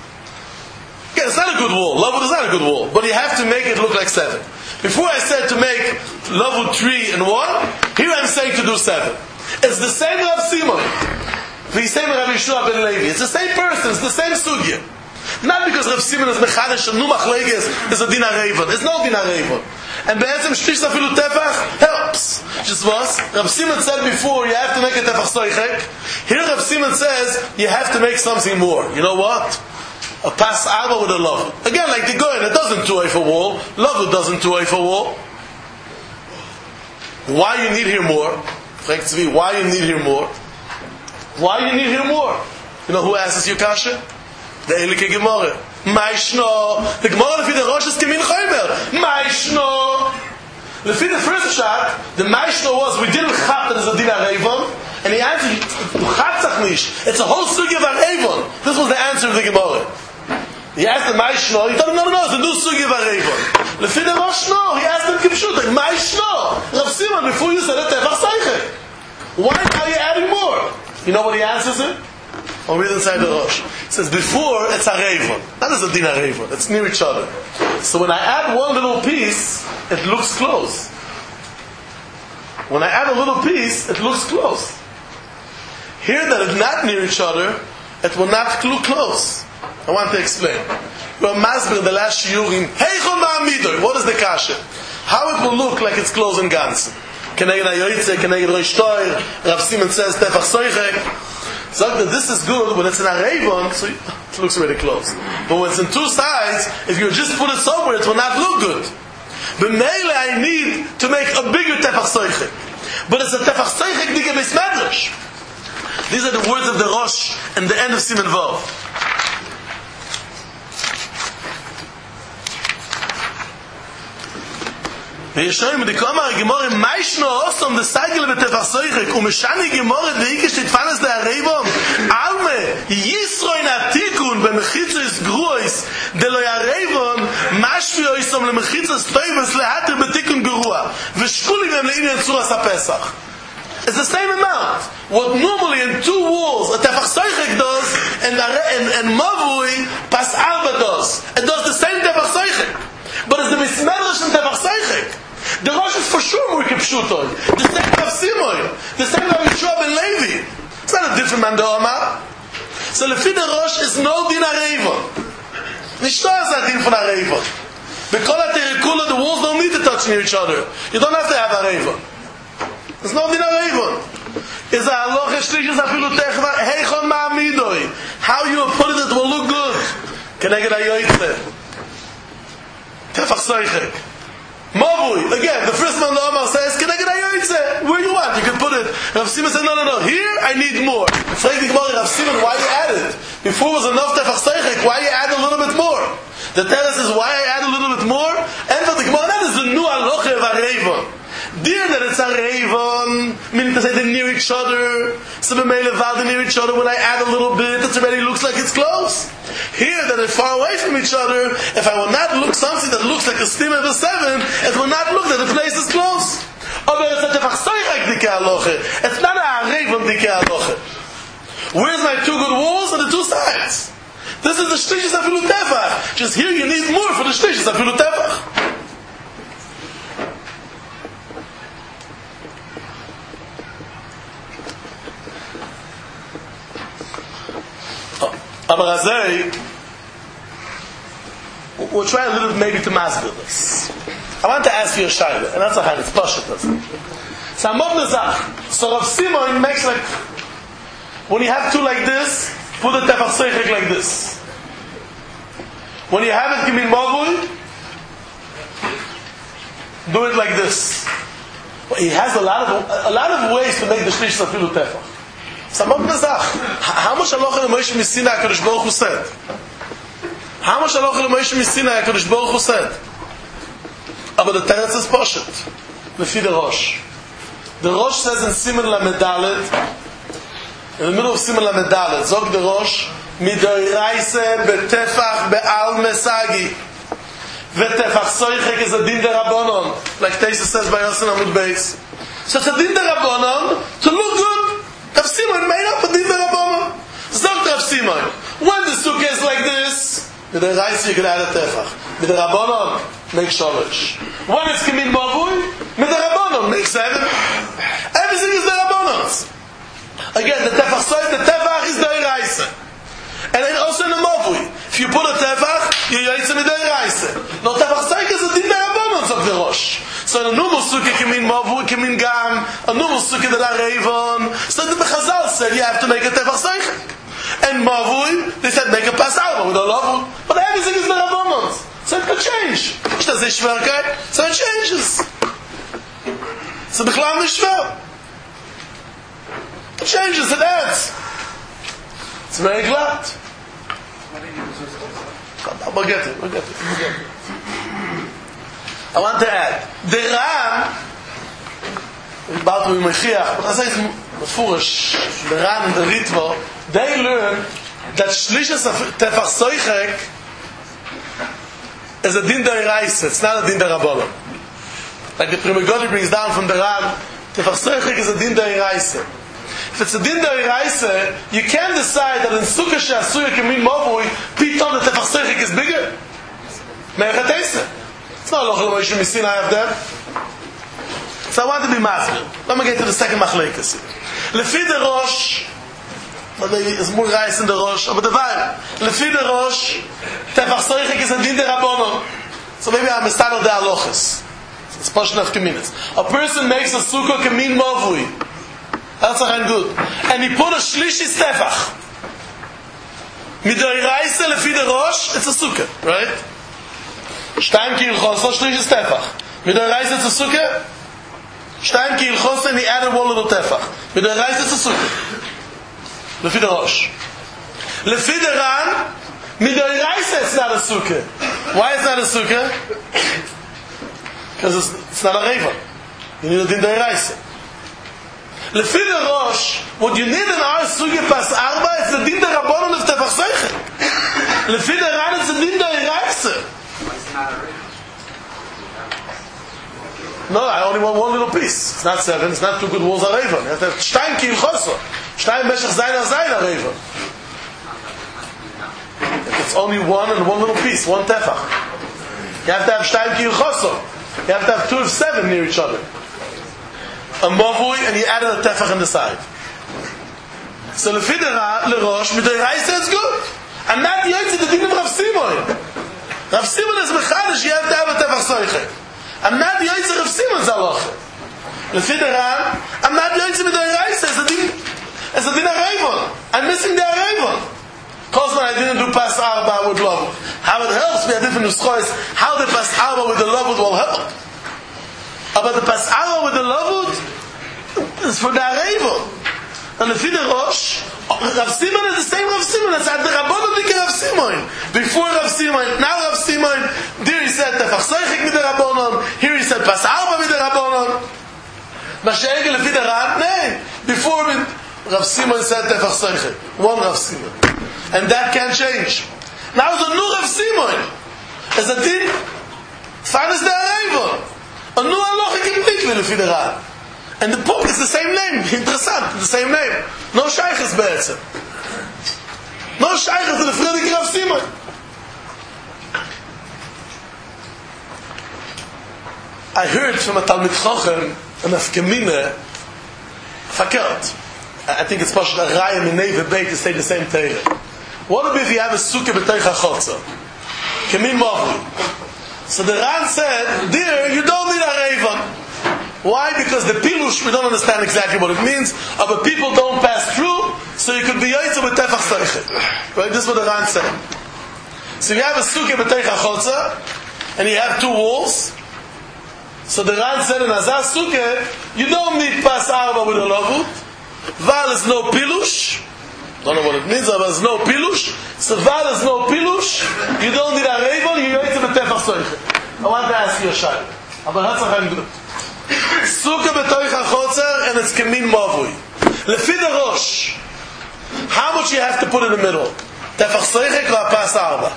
Yeah, it's not a good wall. Lavud is not a good wall. But you have to make it look like seven. Before I said to make Lavud three and one, here I'm saying to do seven. It's the same Rav Simon. The same Rav Yeshua ben Levi. It's the same person. It's the same sugya. Not because Rav Simon is mechadish and numach leges is a din harevon. It's no din harevon. And be'etzem shlish afilu tefach helps. Just was Rav Simon said before you have to make a tefach soichek. Here Rav Simon says you have to make something more. You know what? A pas arba with a love. Again, like the goyen, it doesn't two-way for wall. Love doesn't two-way for wall. Why you need here more? Why you need here more? Why you need here more? You know who asks you kasha? The Elike Gemara. Maishno. The Gemara lefi the Rosh is kemin choymer. Maishno. Lefi the first shot, the Maishno was we didn't chap that is a din harevon, and he answered, chatzach nish. It's a whole sugi of harevon. This was the answer of the Gemara. He asked the Maishno, he told him, no, no, no, it's a new sugi of harevon. Lefi the Rosh, no, he asked him kibshut, like, Maishno. Rav Simon, before you said it, tefach seichek. Why are you adding more? You know what he answers him? I'll read inside the Rosh. It says, before, it's a revon. That is a din harevon. It's near each other. So when I add one little piece, it looks close. When I add a little piece, it looks close. Here that it's not near each other, it will not look close. I want to explain. You're masber the last shiurim. Heichon ma'amidoy. What is the kasha? How it will look like it's close in Gans. Keneged hayoytze, keneged roish toir. Rav Simon says, tefach soichek. So that this is good when it's in a revon, so it looks really close. But when it's in two sides, if you just put it somewhere, it will not look good. But mainly I need to make a bigger tefach soichek. But it's a tefach soichek dige beis medrash. These are the words of the Rosh and the end of Siman Vav. וישרים דקומר גמור מיישנו אוסם דסייגל בתפח סויחק ומשני גמור דאיקה שתפנס דהרבום אלמה ישרוין התיקון במחיצוס גרויס דלו ירבום משפי אוסם למחיצוס טויבס להתר בתיקון גרוע ושקולים הם לעניין צורס הפסח. It's the same amount. What normally in two walls a tefach soichek does and and, and mavui pas arba does. It does the same tefach soichek. But it's the mismedrish and tefach soichek. The Rosh is for sure more kipshutoy. The same Rav Simon. The same Rav Yeshua ben Levi. It's not a different man the Omar. So Nishtas Adin from Areva. Because the walls don't need to touch near each other. You don't have to have Areva. There's no din Areva. Is a halacha shlichus afilu techva heichon ma'amidoi. How you put it, it will look good. Keneged hayoytze. Tefach soichek. Mavui. Again, the first man Omar says, Keneged hayoytze. Where you want, you can put it. Rav Simon said, no, no, no. Here, I need more. Frag the Gemara, Rav Simon, why you add it? Before was enough tefach soichek, why you add a little bit more? The Teres is why I add a little bit more. And for the Gemara, that is the new halacha of Areva. Dear that it's a Revon, meaning to say they're near each other. So they near each other. When I add a little bit, it already looks like it's close. Here that they're far away from each other, if I will not look something that looks like a stim of a seven, it will not look that the place is close. But it's a tefach soichek dike halacha. It's not a Revon dike halacha. Where's my two good walls on the two sides? This is the shlichus afilu tefach. Just here you need more for the shlichus afilu tefach. Abarazei, we'll try a little bit maybe to master this. I want to ask you a shayla, and that's a hard, it's pashut. So I'm not nezach. So Rav Simon makes like, when you have two like this, put the tefach soichek like this. When you have it gimin mavui, do it like this. Well, he has a lot of a lot of ways to make the shlichus afilu tefach. Samot Nezach. How much halacha le Moshe Misina HaKadosh Baruch Hu said? How much halacha le Moshe Misina HaKadosh Baruch Hu said? But the teretz is poshet. Lefi the Rosh. The Rosh says in Siman Lamed Dalet, in the middle of Siman Lamed Dalet, Zog the Rosh, Midoiraise betefach be'al mesagi. Vetefach soichek is a din de Rabbanon. Like Teisa says by Yosin Amud Beis. So it's a din de Rabbanon to look good. Rav Simon made up a din Rabbanon. Zogt Rav Simon, when the sukkah is like this, with the rice you can add a tefach. With the Rabbanon, make sholosh. When it's kimin mavui, with the Rabbanon, make seven. Everything is the Rabbanons. Again, the tefach side, the tefach is the rice. And then also in the mavui. If you put a tefach, you yaitze with the rice. No tefach side is a din Rabbanons of the Rosh. So a normal sukkah kimin mavu, kimin gam, a normal sukkah that are revon. So the Chazal said you have to make a tefach soichek. And mavu, they said make a pas alma with a lavu. But everything is the Rabbanons. So it could change. So it changes. So b'chlal mishver. It changes, it adds. It's very glad. We'll get it, we'll get it, we'll get it. I want to add, the Ram, about to be Mashiach, but I say it's Mefurish, the Ram and the Ritva, they learn that Shlishas Tefach Soichek is a din d'oraisa, it's not a din d'Rabbanan. Like the Pri Megadim brings down from the Ram, Tefach Soichek is a din d'oraisa. If it's a din d'oraisa, you can't decide that in Sukkah She'asuya Kemin Mavui, Pitom the Tefach Soichek is bigger. Me'echatesa. It's not Lochel Moshe Misina I have that. So I want to be Mazir. Let me get to the second Machlekes. Lefi the Rosh, but there is more rice in the Rosh, but the Vair. Lefi the Rosh, Tefach Soichek is a din d'Rabbanan. So maybe I'm a star of the Alochis. It's portion of Keminus. A person makes a Sukkah Kemin Mavui. That's a good. And he put a Shlishis Tefach. Midoi Reise lefi the Rosh, it's a Sukkah, right? Shtaim ki ilchoso, Shlishis Tefach. Midoi Reise, it's a Sukkah. Shtaim ki ilchoso, and he added one little Tefach. Midoi Reise, it's a Sukkah. Lefi the Rosh. Lefi the Ran, Midoi Reise, it's not a Sukkah. Why is not a Sukkah? Because it's, it's not a Reva. You need a Din Doi Reise. Lefi the Rosh, what you need in our Sugi Pas Arba, it's the Din D'Rabbanan of Tefach Soichek. Lefi the Ran, it's the Din Doi Reise. No, I only want one little piece. It's not seven, it's not two good walls of Reva. You have to have Shtaim Ki Ilchoso. Shtaim Beshach Zayin HaZayin HaReva. It's only one and one little piece, one Tefach. You have to have Shtaim Ki Ilchoso. You have to have two of seven near each other. A mavui, and you added a tefach on the side. So lefi the Rosh, midoi Reise, it's good. And not the Yotze, the din of Rav Simon. Rav Simon is mechanish, you have to have a tefach soichek. I'm not the Yoitzer Rav Simon's halacha. Lefi the Ran, I'm not the Yoitzer with the Yoitzer, as a din, as a din Arevon. I'm missing the Arevon. Cause when I didn't do Pas Arba with Lavud. How it helps me, I different nuschois, how the Pas Arba with the Lavud will help. But the Pas Arba with the Lavud is for the Arevon. And Lefi the Rosh, Rav Simon is the same Rav Simon as at the Rabbanon Dike Rav Simon. Before Rav Simon, now Rav Simon, there he said Tefach Soichek with the Rabbanon, here he said Pas Arba with the Rabbanon. Mashiach Lefi the Ran, no. Before Rav Simon said Tefach Soichek, one Rav Simon. And that can't change. Now it's a new Rav Simon. As a din, fine as the Arevon. A new halacha completely Lefi the Ran. And the book is the same name. Interessant, the same name. No shaykhs be'etzem. No shaykhs to the Friedrich Rav Simon. I heard from a Talmid Chochem, an Afkemine, fakert. I think it's possible a Raya Minei Beit to say the same Teire. What if you have a Sukkah B'Teich HaChotzer? Kemin Mavli. So the Ran said, dear, you don't need a Revon. Why? Because the pilush, we don't understand exactly what it means, but people don't pass through, so you could be yoytzer with tefach soichet. Right? This is what the Ran said. So you have a sukkah b'teich hachotza, and you have two walls. So the Ran said in Azaz sukkah, you don't need pas arba with a lavut, val is no pilush, don't know what it means, but there's no pilush, so val is no pilush, you don't need a revon, you yoytzer with tefach soichet. I want to ask you a shayla. Aber hatzach good. Sukkah b'toich hachotzer and it's kemin mavui. Lefi the Rosh, how much you have to put in the middle? Tefach soichek or pas arba?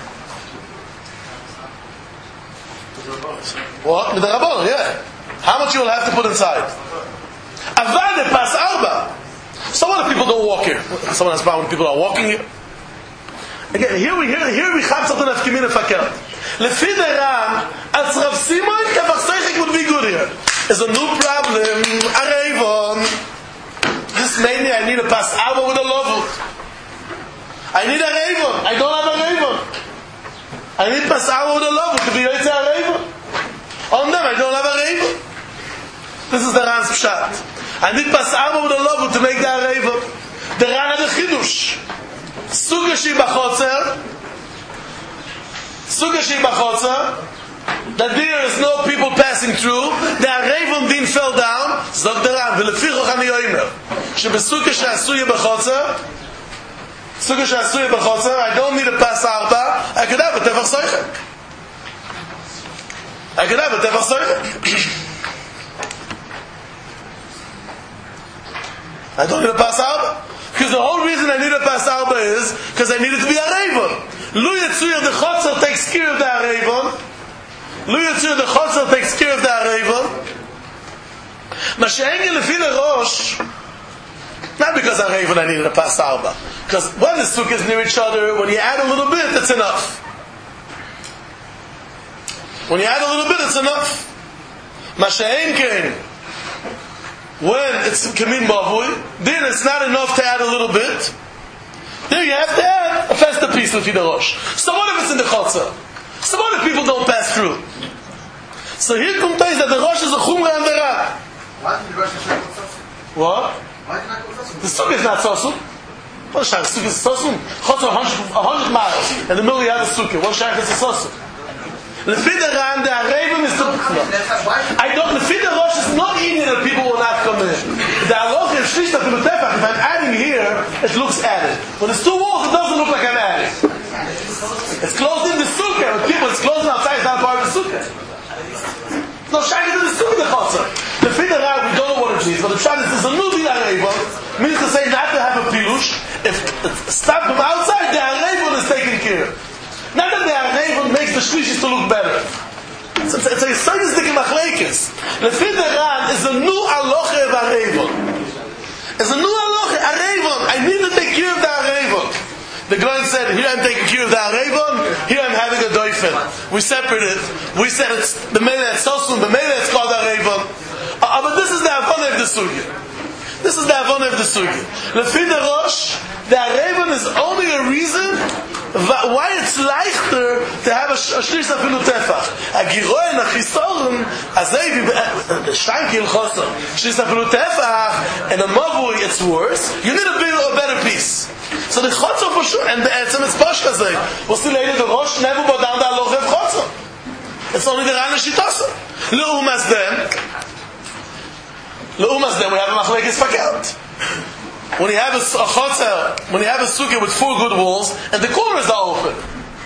What? With the Rabbanon, yeah. How much you will have to put inside? Avad the pas arba. So what if people don't walk here? Someone has a problem when people are walking here. Again, here we here, here we have something of kemin fakert. Lefi the Ran, as Rav Simon, tefach soichek would be good here. There's a new problem. A Revon. This made me, I need a pas arba with a lavut. I need a Revon. I don't have a Revon. I need pas arba with a lavut to be yoytzer a Revon. On them, I don't have a Revon. This is the Ran's pshat. I need pas arba with a lavut to make the Revon. The Ran had a chidush. Suga shi b'chotzer. Suga shi b'chotzer. That there is no people passing through. The Arevon din fell down. Zog the Ran, v'lefichoch ani yoimer. Shebesukkah she'asuye b'chotzer, sukkah she'asuye b'chotzer, I don't need a pas arba, I could have a tefach soichek. I could have a tefach soichek. I don't need a pas arba. Because the whole reason I need a pas arba is because I need it to be a Arevon. Lu Yitzuyer, the chotzer takes care of the Arevon. Lu Yitzuyer, the chotzer takes care of the Arevon. Mashiach Lefi the Rosh, not because Arevon I needed a pas arba. Because when the sukkah is near each other, when you add a little bit, it's enough. When you add a little bit, it's enough. Mashiach came. When it's Kemin Mavui, then it's not enough to add a little bit. There you have to add a festive piece Lefi the Rosh. So what if it's in the chotzer? So what if people don't pass through? So here comes that the Rosh is a Chumra and the Ran. Why did the Rosh not go Sosu? What? Why did not go Sosu? The sukkah is not Sosu. What shaykh? The sukkah is Sosu. Chotzer a hundred miles. In the middle you have a sukkah. What shaykh is a Sosu? Lefi the Ran, the Arevon is the... I don't... Lefi the Rosh is not eating that people will not come in. The halacha is shlish that the tefach. If I'm adding here, it looks added. When it's two walls, it doesn't look like I'm adding. It's closed in the sukkah. When people, it's closed outside, it's not part of the sukkah. No shaykh in the sukkah, the chotzer. Lefi the Ran, we don't know what it means, but the pshat is a new din Arevon, means to say not to have a pilush. If it's stopped from outside, the Arevon is taken care of. Not that the Arevon makes the shlishis to look better. It's, it's, it's a sadistic machlekes. Lefi the Ran is a new aloche of Arevon. It's a new aloche, Arevon. I need to take care of the Arevon. The Goyen said, here I'm taking care of the Arevon, here I'm having a doifen. We separated. We said it's the Mele at Sosun, the Mele it's called Arevon. Uh, but this is the Avon of the Sugya. This is the Avon of the Sugya. Lefi the Rosh, the Arevon is only a reason why it's leichter to have a shlish afilu tefach. A giroin, a chisoron, a zeiv, shtaim ki ilchosom, shlish afilu tefach, and a mavui, it's worse. You need a, bit, a better piece. So the chotzer for sure, and the etzem it's posh kazay. We'll see later the rosh never go down the alochev chotzer. It's only the rana shitasa. Leumas them, leumas them, we have a machlekes fakelt. When you have a, a chotzer, when you have a sukkah with four good walls, and the corners are open.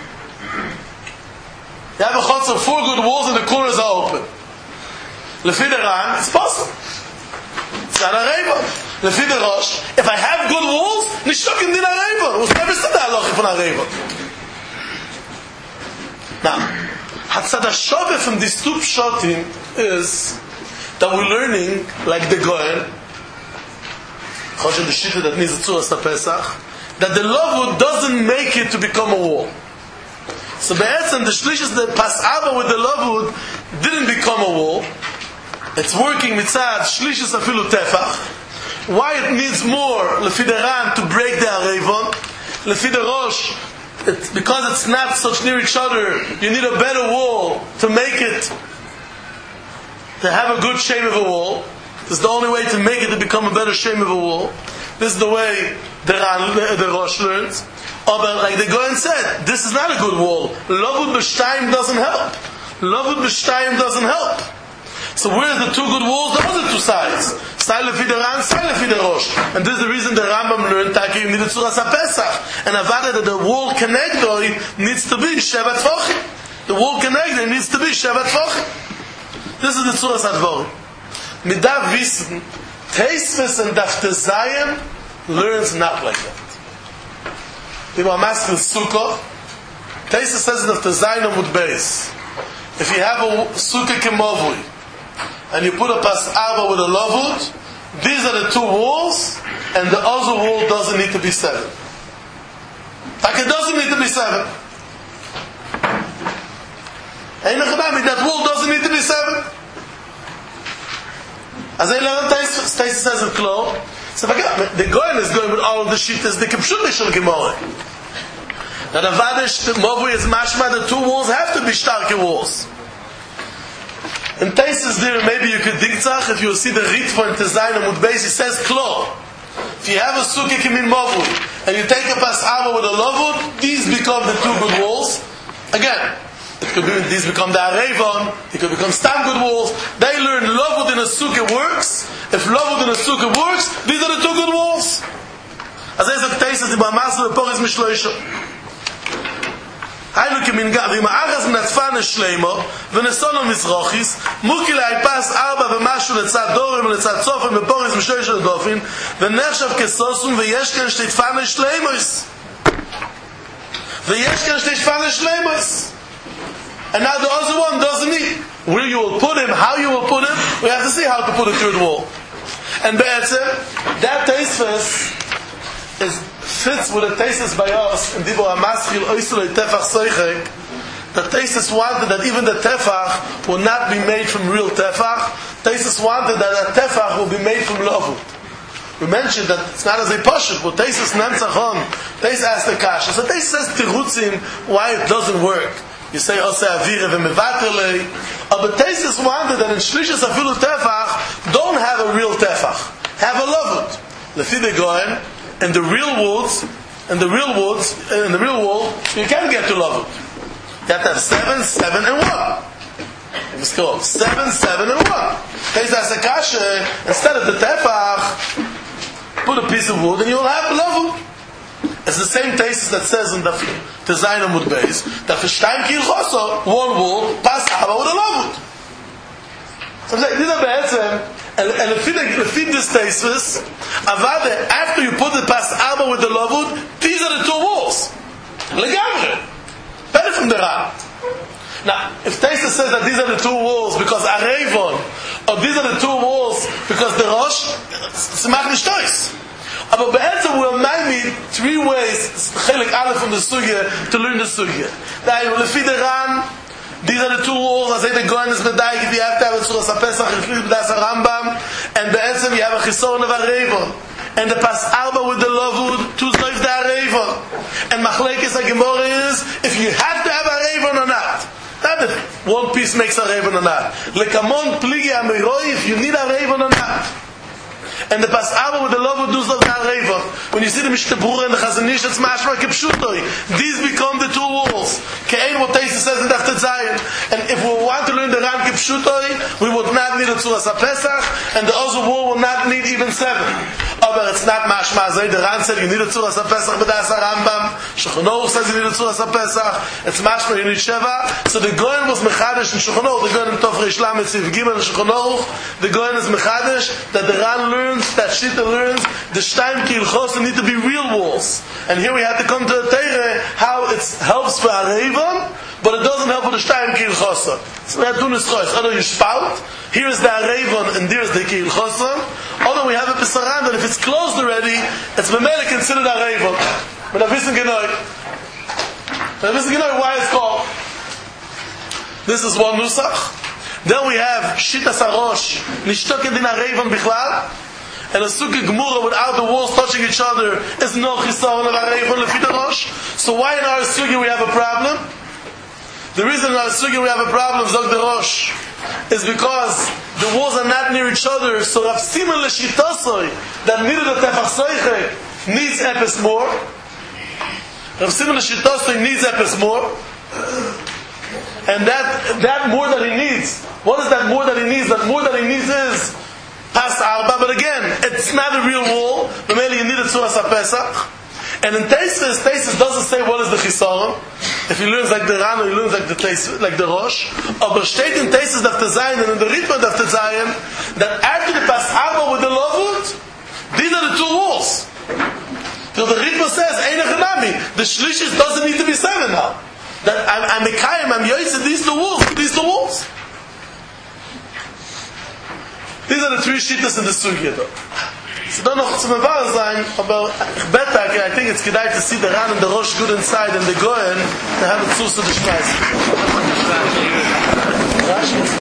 You have a chotzer with four good walls, and the corners are open. Lefi the ran, it's possible. It's not a reva. Lefi the rosh, if I have good walls, nishtok in din a reva. It was never said that halacha from a reva. Now, Hatzad HaShoveh from these two pshatim is that we're learning, like the Goyen, Choshen the Shita that needs to us Pesach, that the lavud doesn't make it to become a wall. So be'etzem the shlishis the pas'ava with the lavud didn't become a wall. It's working mitzad shlishis afilu tefach. Why it needs more lefi the ran to break the arevon, lefi the rosh, it's because it's not such near each other. You need a better wall to make it to have a good shape of a wall. This is the only way to make it to become a better shape of a wall. This is the way the, the Rosh learns. But like the Goyen said, this is not a good wall. Lavud b'shtayim doesn't help. Lavud b'shtayim doesn't help. So where's the two good walls? The other two sides. Side lefi the Ran, side lefi the Rosh. And this is the reason the Rambam learned that you need a Tzuras HaPesach. And avada that the wall connector needs to be Shevat Tfochim. The wall connector needs to be Shevat Tfochim. This is the Tzuras HaDvorim. Midav wissen, Teisves and Daftezayim learns not like that. The Maskil Sukkah, Teisves says in Daftezayim Amud Beis, if you have a Sukkah Kemovui, and you put a Pas Arba with a Lavud, these are the two walls, and the other wall doesn't need to be seven. Like it doesn't need to be seven. That wall doesn't need to be seven. As I learned, Taisa says in Klo, so the Goyen is going with all of the shittas, the Kipshut Shel Gemara. Now the Vadish, the Movu is mashma, the two walls have to be starke walls. In Taisa there, maybe you could dig tzach, if you see the Ritva in Tezayin Amud Beis, it says Klo. If you have a Sukkah Kimin Movu, and you take a Pas Ava with a Lavud, these become the two good walls. Again, it could be, these become the Arevon, it could become Stam good walls. They learn Lavud in a Sukkah works. If Lavud in a Sukkah works, these are the two good walls. As I said, Teisas, the Bamasel, the Poris Mishloisha. Haynu keminga, v'im ha'achas m'natzfan ha'shleimo, v'nesono mizrochis, mukil ha'ipas arba v'mashu letzad dorim, letzad sofim, v'poris Mishloisha l'dofin, v'nechshav kesosum, v'yesh ken shteitfan ha'shleimois. V'yesh ken shteitfan ha'shleimois. And now the other one doesn't need. Where you will put him, how you will put him, we have to see how to put a third wall. And Be'etzem, that Teisves is fits with the Teisves by us in Dibur HaMaschil Oisulei Tefach Soichek. The Teisves wanted that even the Tefach will not be made from real Tefach. Teisves wanted that the Tefach will be made from Lavud. We mentioned that it's not as a Pashut, but Teisves Nemtzachon, Teisves asked the Kasha. So Teisves says Tirutzim why it doesn't work. You say Ose Avire v'Mevaterlei. But Teisves wanted that in Shlishas Afilu Tefach don't have a real Tefach. Have a Lavud. Lefi the Goyen, and the real woods, and the real woods, and the real wall, you can't get to Lavud. You have to have seven, seven, and one. It's called seven, seven, and one. Teisves Akasha, instead of the Tefach, put a piece of wood, and you'll have Lavud. It's the same Teisves that says in the Tezayin Amud Beis that for Shtayim Ki Ilchoso, one wall, Pas Ava with a Lavud. So I'm saying, these are Be'etzem, and if you feed this Teisves, Avade, after you put the Pas Ava with the Lavud, these are the two walls. Legamre. Better from the Ran. Now, if Teisves says that these are the two walls because Arevon, or these are the two walls because the Rosh, it's Mach Nishtois. But be'etzem will make me three ways, chelik aleph from the sugya, to learn the sugya. That lefi the Ran, these are the two walls, I say the Goyen is medayik, if you have to have a Tzuras HaPesach, including B'das HaRambam, and be'etzem you have a Chisoron of Arevon. And the Pas Arba with the Lavud, to Zoif the Revon. And Machlekes HaGemorah is, if you have to have a Revon or not. Not if one piece makes a Revon or not. Lekamon pligi amiroi, if you need a Revon or not. And the Pasaba with the love of Duz of the Revon. When you see the Mishnah Berurah and the Chazanish, it's mashma kipshutoi. These become the two walls. Ke'ein what Taisa says in Daftet Zayin. And if we want to learn the Ran kipshutoi, we would not need a Tzuras HaPesach, and the other wall will not need even seven. But it's not mashma zay. The Ran said you need a Tzuras HaPesach, but that's a Rambam. Shulchan Aruch says you need a Tzuras HaPesach. It's mashma you need Sheva. So the Goyen was Mechadish in Shulchan Aruch. The Goyen in Tov Reish Lamed Siv Gimel in Shulchan Aruch. The Goyen is Mechadish that the Ran learns, that Shita learns, the Shtaim Ki Ilchosa need to be real walls. And here we have to come to a Teire how it helps for a Revon, but it doesn't help for the Shtaim Ki Ilchosa. So we have two Nisrois. Other you spout, here is the Revon and there is the Ki Ilchosa. Although we have a Pisaran that if it's closed already, it's Memele considered a Revon. But I wissen genau. I wissen genau why it's called. This is one Nusach. Then we have Shitas HaRosh, Nishtoket Din HaRevon Bichlal, and a Sukkah Gemura without the walls touching each other is no Chisaron of HaRevon Lefit HaRosh. So why in our Sukkah we have a problem? The reason in our Sukkah we have a problem, Zog the Rosh, is because the walls are not near each other, so Rav Simon Leshitosoi, that needed a Tefach Soiche, needs Epes more. Rav Simon Leshitosoi needs Epes more. And that that more that he needs, what is that more that he needs? That more that he needs is Pas Arba, but again, it's not a real wall. But you need a Tzuras HaPesach. And in Teisus, Teisus doesn't say what is the Chisaron. If he learns like the Rano, he learns like the Teisus, like the Rosh. But steht in Teisus Daftet Zayin and in the Ritma Daftet Zayin that after the Pas Arba with the Lovut, these are the two walls. So the Ritma says, Eine Chanami, the Shlishis doesn't need to be seven now. That I'm I'm Mekayim, I'm Yoyse, these the walls, these the walls. These are the three shittas in the Sugya though. So don't know zum Mevar sein, aber ich bete, I think it's kedai to see the Ran and the Rosh good inside and the Goyen to have it Zus to the Schmeiß.